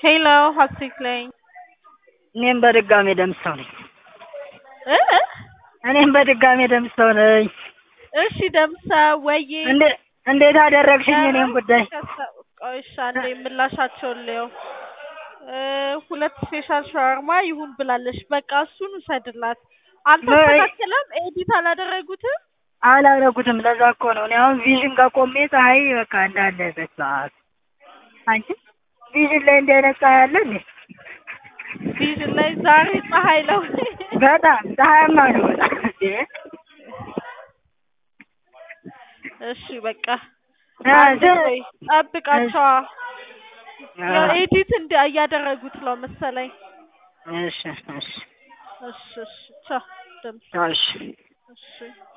ሄሎ ሀሴትለኝ እኔም በድጋሜ ደምሰው ነኝ። እ እኔም በድጋሜ ደምሰው ነኝ። እሺ ደምሰው ወዬ እንዴት አደረግሽኝ? እኔም ጉዳይ ቆይሻ እንዴ ምላሻቸውን ልየው። ሁለት ስፔሻል ሻወርማ ይሁን ብላለች። በቃ እሱን ውሰድላት። አልተስተካከለም። ኤዲት አላደረጉትም። አላደረጉትም። ለዛ እኮ ነው እኔ አሁን ቪዥን ጋር ቆሜ ፀሐይ በቃ እንዳለ በሰዓት አንቺ ቪዥን ላይ እንዲህ አይነት ፀሐይ አለ እንዴ? ቪዥን ላይ ዛሬ ፀሐይ ነው። በጣም ፀሐያማ ነው በጣም እንዴ። እሺ በቃ ጠብቃቸዋ። ኤዲት እያደረጉት ነው መሰለኝ። እሺ እሺ እሺ ቻው ደምስ። እሺ እሺ